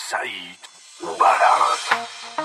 سعید برهان.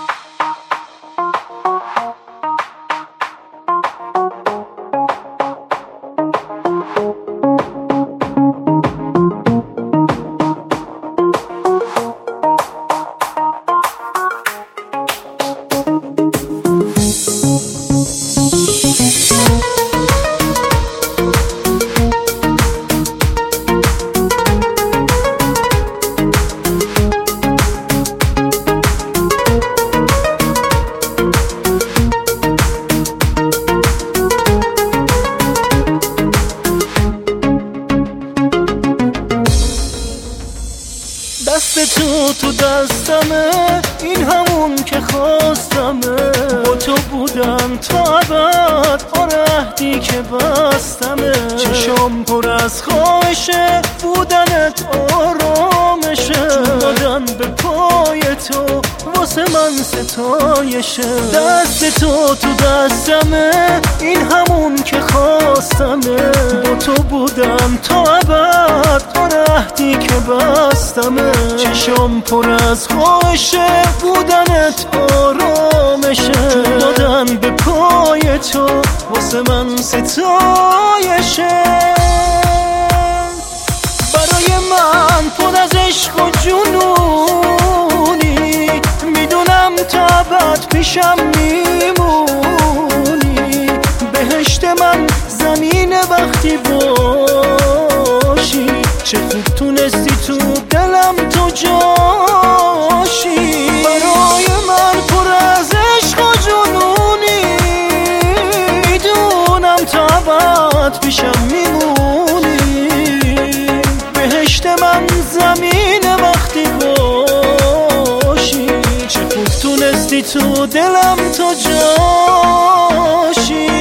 دست تو دستمه، این همون که خواستمه. با تو بودم تا ابد، آره عهدی که بستمه. چشم پر از خواهشه، بودنت آرامشه. جون دادن به پای تو واسه من ستایشه. دست تو دستمه، این همون که خواستمه. با تو بودم تا ابد، آره عهدی که بستمه. چشم پر از خواهشه، بودنت آرامشه. جون دادن به پای تو واسه من ستایشه. برای من پر از عشق و جنونی، میدونم تا ابد پیشم میمونی. بهشت من زمین وقتی باشی، چه خوب تونستی تو دلم تو جاشی. برای من پر از عشق و جنونی، میدونم تا ابد پیشم میمونی. بهشت من زمین وقتی باشی، چه خوب تونستی تو دلم تو جاشی.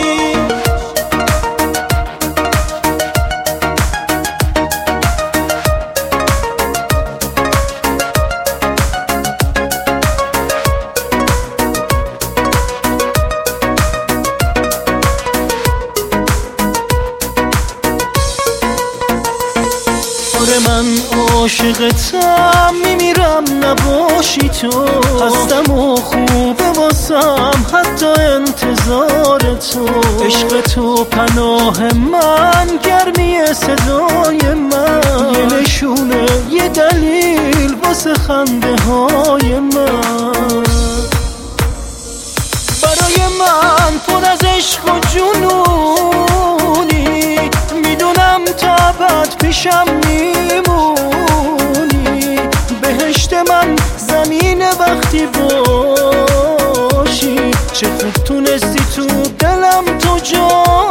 من عاشقتم، میمیرم نباشی تو. هستم و خوبه واسم حتی انتظار تو. عشق تو پناه من، گرمی صدای من. یه نشونه، یه دلیل واسه خنده های من. برای من پر از عشق و جنونی، میدونم تا ابد پیشم میمونی. بهشت من زمین وقتی باشی، چه خوب تونستی تو دلم تو جا